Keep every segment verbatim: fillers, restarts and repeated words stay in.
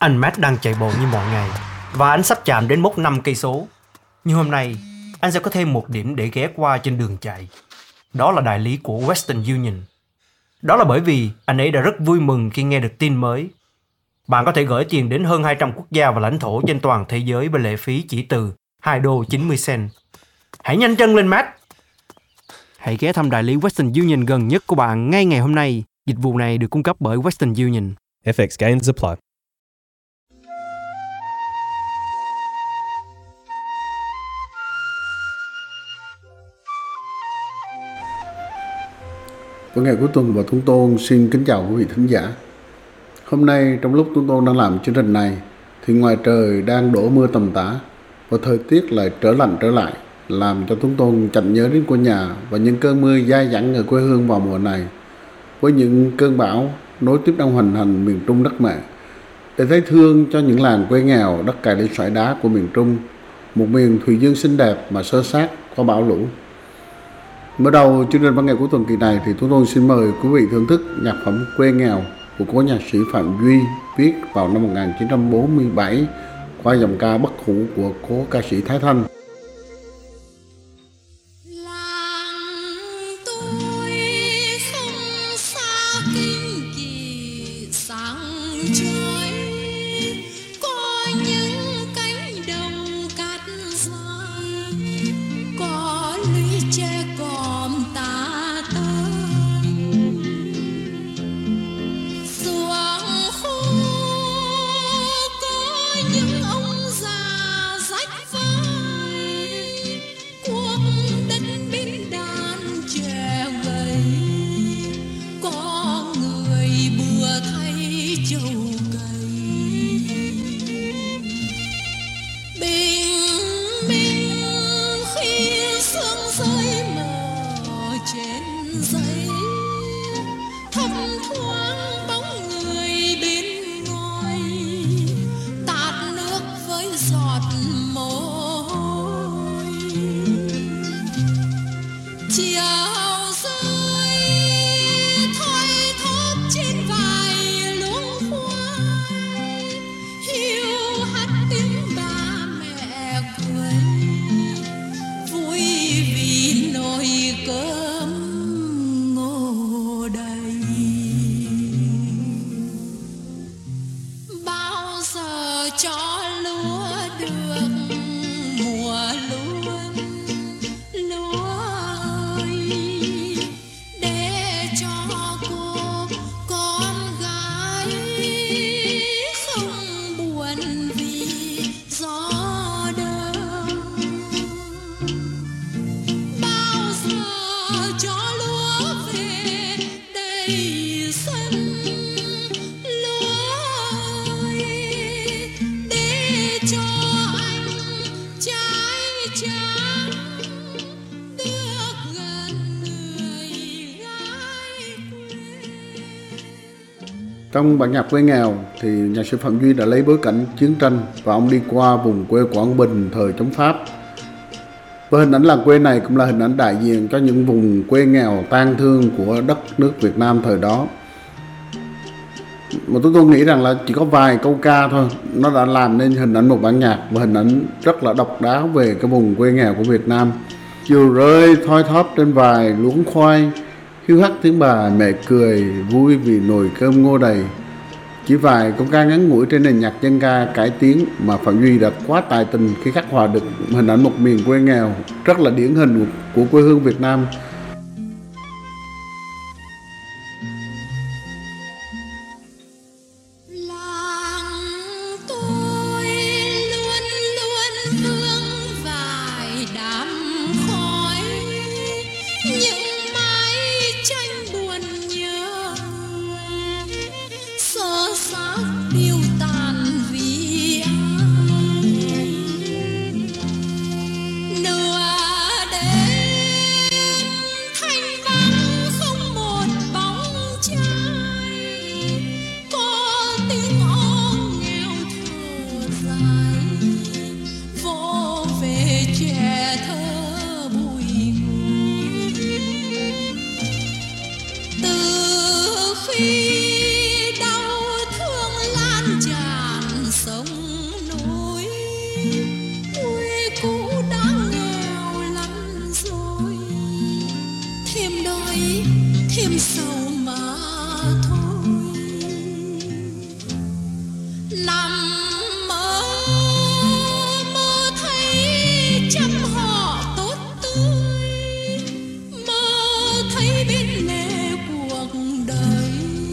Anh Matt đang chạy bộ như mọi ngày và anh sắp chạm đến mốc năm cây số. Nhưng hôm nay, anh sẽ có thêm một điểm để ghé qua trên đường chạy. Đó là đại lý của Western Union. Đó là bởi vì anh ấy đã rất vui mừng khi nghe được tin mới. Bạn có thể gửi tiền đến hơn hai trăm quốc gia và lãnh thổ trên toàn thế giới với lệ phí chỉ từ hai đô chín mươi cent. Hãy nhanh chân lên, Matt! Hãy ghé thăm đại lý Western Union gần nhất của bạn ngay ngày hôm nay. Dịch vụ này được cung cấp bởi Western Union. F X gains apply. Vào ngày cuối tuần và Tuấn Tôn xin kính chào quý vị thính giả. Hôm nay trong lúc Tuấn Tôn đang làm chương trình này thì ngoài trời đang đổ mưa tầm tã và thời tiết lại trở lạnh trở lại, làm cho Tuấn Tôn chợt nhớ đến quê nhà và những cơn mưa dai dẳng ở quê hương vào mùa này, với những cơn bão nối tiếp đang hoành hành miền Trung đất mẹ. Để thấy thương cho những làng quê nghèo đất cày lên sỏi đá của miền Trung, một miền thùy dương xinh đẹp mà xơ xác qua bão lũ. Mở đầu chương trình văn nghệ cuối tuần kỳ này thì chúng tôi xin mời quý vị thưởng thức nhạc phẩm Quê Nghèo của cố nhạc sĩ Phạm Duy, viết vào năm một nghìn chín trăm bốn mươi bảy qua giọng ca bất hủ của cố ca sĩ Thái Thanh. Trong bản nhạc Quê Nghèo thì nhạc sĩ Phạm Duy đã lấy bối cảnh chiến tranh và ông đi qua vùng quê Quảng Bình thời chống Pháp. Và hình ảnh làng quê này cũng là hình ảnh đại diện cho những vùng quê nghèo tang thương của đất nước Việt Nam thời đó. Mà tôi, tôi nghĩ rằng là chỉ có vài câu ca thôi, nó đã làm nên hình ảnh một bản nhạc và hình ảnh rất là độc đáo về cái vùng quê nghèo của Việt Nam. Chiều rơi thoi thóp trên vài luống khoai, hiu hắt tiếng bà mẹ cười vui vì nồi cơm ngô đầy. Chỉ vài câu ca ngắn ngủi trên nền nhạc dân ca cải tiến mà Phạm Duy đã quá tài tình khi khắc họa được hình ảnh một miền quê nghèo rất là điển hình của quê hương Việt Nam. nằm mơ mơ thấy trăm họ tốt tươi, mơ thấy bên lề cuộc đời,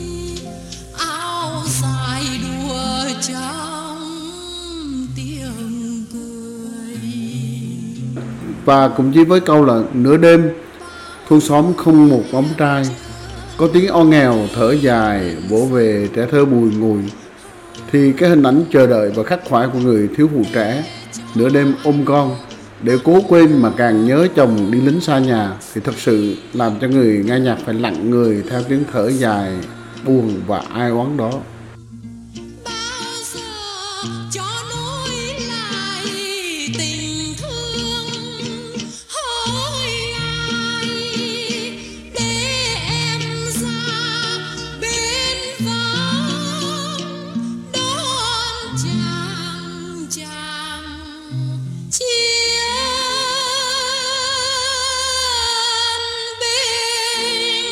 áo dài đùa trong tiếng cười. Và cũng chỉ với câu là nửa đêm thôn xóm không một bóng trai, có tiếng o nghèo thở dài vỗ về trẻ thơ bùi ngùi, thì cái hình ảnh chờ đợi và khắc khoải của người thiếu phụ trẻ nửa đêm ôm con để cố quên mà càng nhớ chồng đi lính xa nhà, thì thật sự làm cho người nghe nhạc phải lặng người theo tiếng thở dài buồn và ai oán đó. Bao giờ cho nối lại tình thương hỡi ai, để em ra bên vắng đón chàng chàng chiến binh.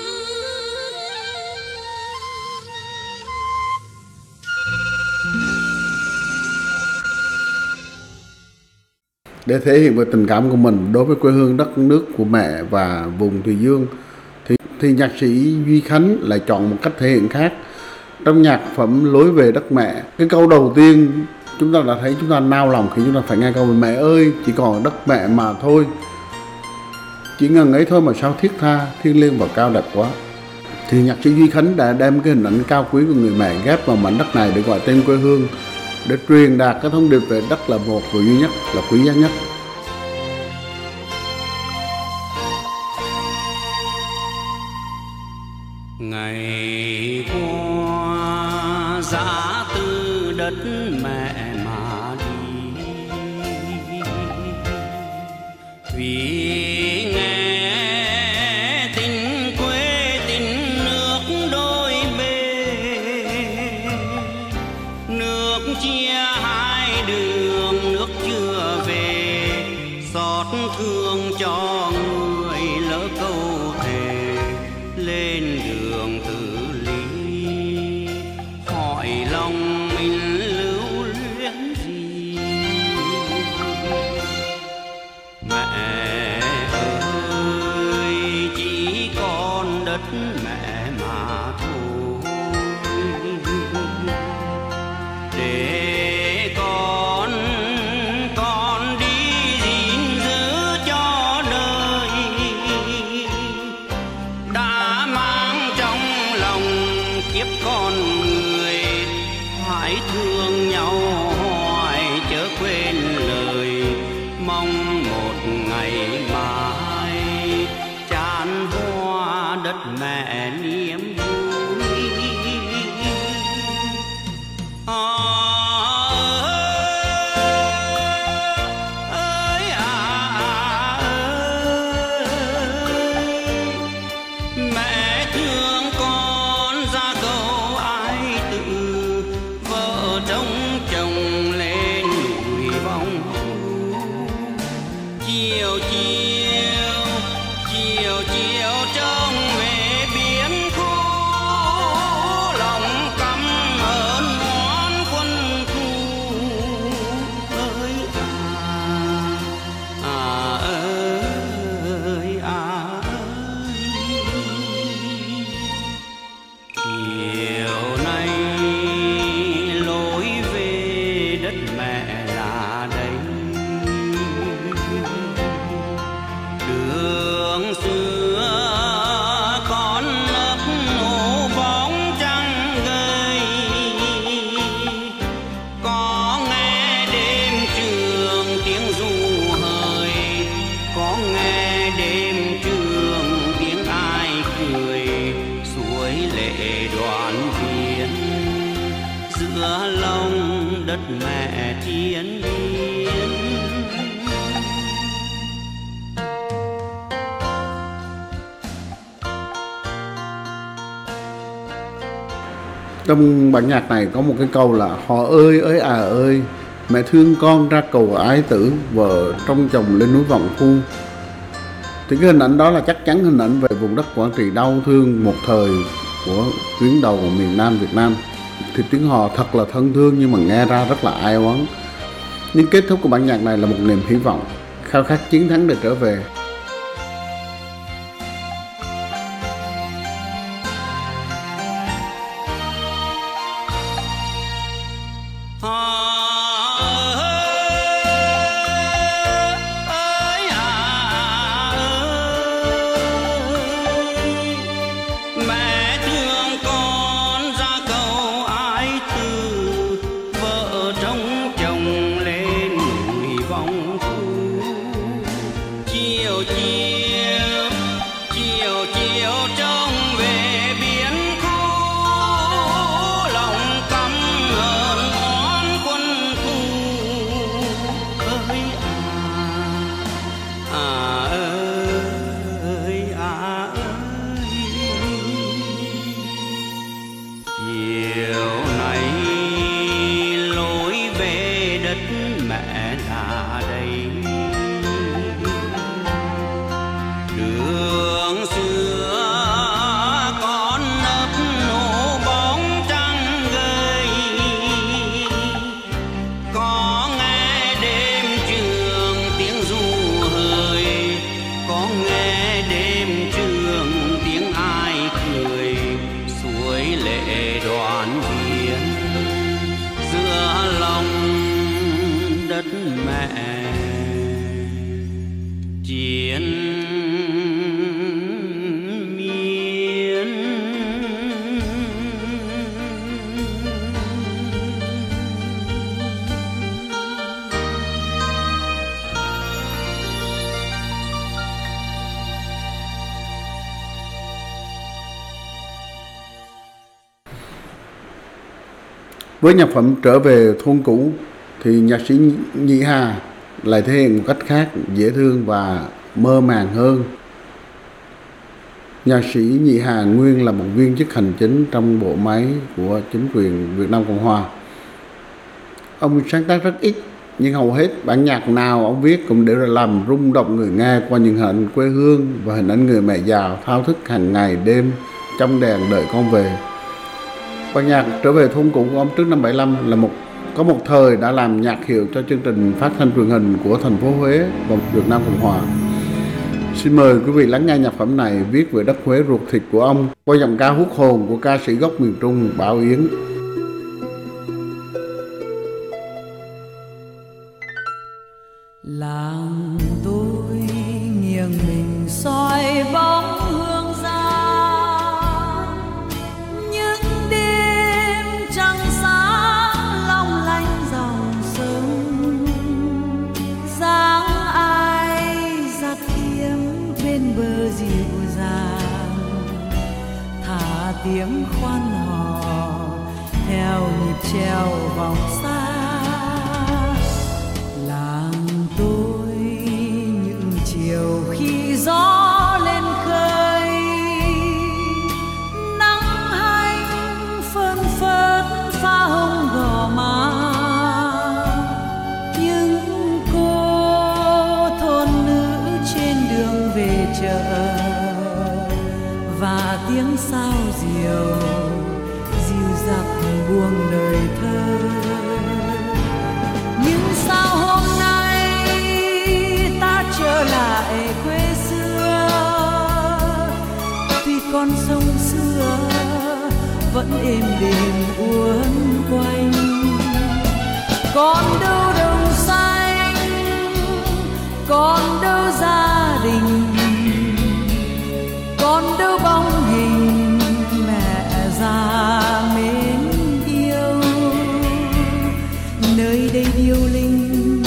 Để thể hiện về tình cảm của mình đối với quê hương đất nước của mẹ và vùng Thùy Dương, thì, thì nhạc sĩ Duy Khánh lại chọn một cách thể hiện khác. Trong nhạc phẩm Lối về đất mẹ, cái câu đầu tiên chúng ta đã thấy chúng ta nao lòng khi chúng ta phải nghe câu mẹ ơi chỉ còn đất mẹ mà thôi, chỉ ngần ấy thôi mà sao thiết tha, thiêng liêng và cao đẹp quá. Thì nhạc sĩ Duy Khánh đã đem cái hình ảnh cao quý của người mẹ ghép vào mảnh đất này để gọi tên quê hương, để truyền đạt cái thông điệp về đất là một và duy nhất, là quý giá nhất. Ngày qua giã từ đất mẹ mà đi, vì nghe tình quê tình nước đôi bên, nước chia hai đường nước chưa về, xót thương cho người lỡ câu thề lên đường tự lý, hỏi lòng mình lưu luyến gì. Mẹ ơi chỉ còn đất mẹ mà thôi, để con con đi gìn giữ cho đời, đã mang trong lòng kiếp con người, hãy thương nhau hoài chớ quên lời, mong một ngày mai tràn hoa đất mẹ niềm vui. À, ơi à, ơi mẹ thương con ra cầu ai tự, vợ trông chồng lên núi vòng chiều chiều chiều chiều trông về biển khô, lòng căm hờn món quân thù. Ơi à, à ơi à ơi, chiều nay lối về đất mẹ là đây, đường xưa con nấp nổ bóng trăng gầy, có nghe đêm trường tiếng ru hời, có nghe đêm trường tiếng ai cười, suối lệ đoàn viên giữa lòng đất mẹ thiên liêng. Trong bản nhạc này có một cái câu là họ ơi ơi à ơi, mẹ thương con ra cầu ái tử, vợ trông chồng lên núi vọng phu. Thì cái hình ảnh đó là chắc chắn hình ảnh về vùng đất Quảng Trị đau thương một thời của tuyến đầu miền Nam Việt Nam. thì tiếng hò thật là thân thương nhưng mà nghe ra rất là ai oán. Nhưng kết thúc của bản nhạc này là một niềm hy vọng, khao khát chiến thắng để trở về. Với nhạc phẩm Trở Về Thôn Cũ thì nhạc sĩ Nhị Hà lại thể hiện một cách khác, dễ thương và mơ màng hơn. Nhạc sĩ Nhị Hà nguyên là một viên chức hành chính trong bộ máy của chính quyền Việt Nam Cộng Hòa. Ông sáng tác rất ít, nhưng hầu hết bản nhạc nào ông viết cũng đều là làm rung động người nghe qua những hình ảnh quê hương và hình ảnh người mẹ già thao thức hàng ngày đêm trong đèn đợi con về. Bản nhạc Trở Về Thôn Cũ của ông trước năm bảy lăm là một có một thời đã làm nhạc hiệu cho chương trình phát thanh truyền hình của thành phố Huế và Việt Nam Cộng Hòa. Xin mời quý vị lắng nghe nhạc phẩm này viết về đất Huế ruột thịt của ông qua giọng ca hút hồn của ca sĩ gốc miền Trung Bảo Yến. Làng tôi nghiêng mình soi bóng hương già, những đêm trăng sáng long lanh dòng sông, dáng ai giặt kiếm bên bờ dịu dàng, thả tiếng khoan hò theo nhịp treo vòng xa. Khi gió lên khơi, nắng hanh phơn phớt pha hồng gò má, những cô thôn nữ trên đường về chợ và tiếng sao diều dìu dặt buông lời thơ. Nhưng sao hôm nay ta trở lại quê xưa, tuy con sông xưa vẫn êm đềm uốn quanh, còn đâu đồng xanh, còn đâu gia đình, còn đâu bóng hình mẹ già mến yêu. Nơi đây điêu linh,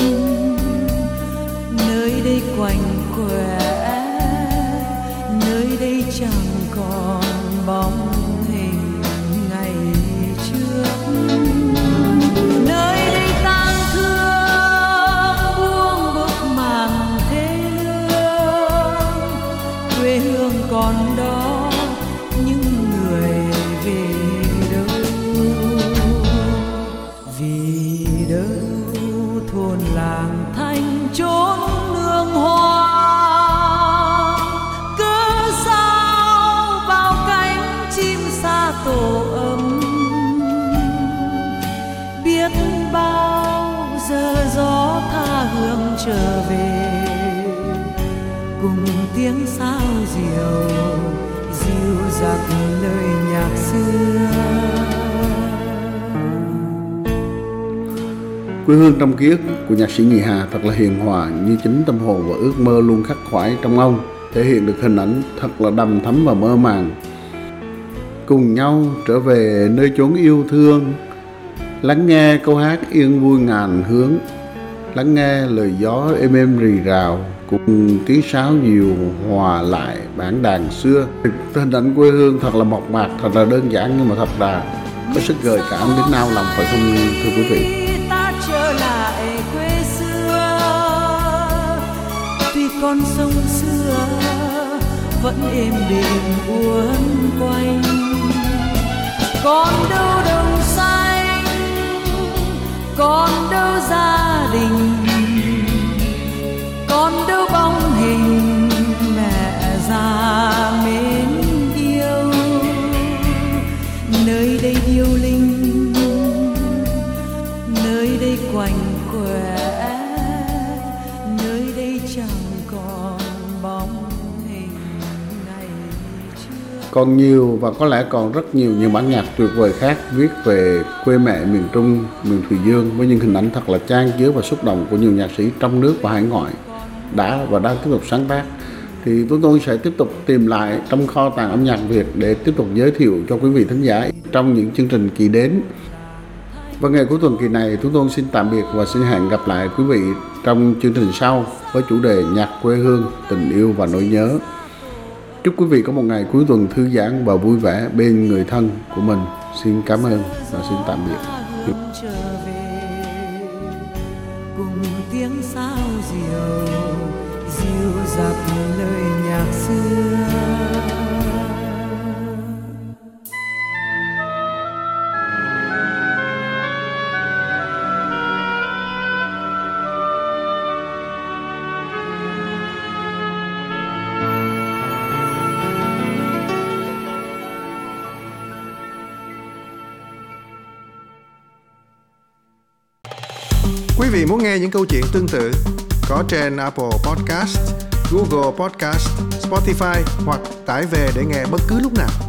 nơi đây quạnh quẻ, nơi đây chẳng còn bóng hình ngày trước. Nơi đây tang thương buông bức màn thế lương, quê hương còn đó những người về đâu, vì đâu thôn làng thanh chốn nương hoa. Cớ sao bao cánh chim xa tổ ấm, trở về, cùng tiếng sao diều dịu dặt lời nhạc xưa. Quê hương trong ký ức của nhạc sĩ Nhị Hà thật là hiền hòa, như chính tâm hồn và ước mơ luôn khắc khoải trong ông, thể hiện được hình ảnh thật là đầm thắm và mơ màng. Cùng nhau trở về nơi chốn yêu thương, lắng nghe câu hát yên vui ngàn hướng, lắng nghe lời gió êm êm rì rào cùng tiếng sáo dịu hòa lại bản đàn xưa. Hình ảnh quê hương thật là mộc mạc, thật là đơn giản nhưng mà thật là có sức gợi cảm đến nao lòng, phải không thưa quý vị? Ta trở lại quê xưa, tuy con sông xưa vẫn êm đềm uốn quanh, còn đâu đồng xanh, còn đâu gia đình, còn đâu bóng hình mẹ già mến yêu. Nơi đây điêu linh, nơi đây quạnh quẻ, nơi đây chẳng còn bóng hình ngày trước. Còn nhiều và có lẽ còn rất nhiều những bản nhạc tuyệt vời khác viết về quê mẹ miền Trung, miền Thùy Dương với những hình ảnh thật là chan chứa và xúc động của nhiều nhạc sĩ trong nước và hải ngoại đã và đang tiếp tục sáng tác. Thì chúng tôi sẽ tiếp tục tìm lại trong kho tàng âm nhạc Việt để tiếp tục giới thiệu cho quý vị thính giả trong những chương trình kỳ đến. Và ngày cuối tuần kỳ này chúng tôi xin tạm biệt và xin hẹn gặp lại quý vị trong chương trình sau với chủ đề nhạc quê hương, tình yêu và nỗi nhớ. Chúc quý vị có một ngày cuối tuần thư giãn và vui vẻ bên người thân của mình. Xin cảm ơn và xin tạm biệt. Trở về cùng tiếng sao diều dịu dặt lời nhạc xưa. Quý vị muốn nghe những câu chuyện tương tự có trên Apple Podcast, Google Podcast, Spotify hoặc tải về để nghe bất cứ lúc nào.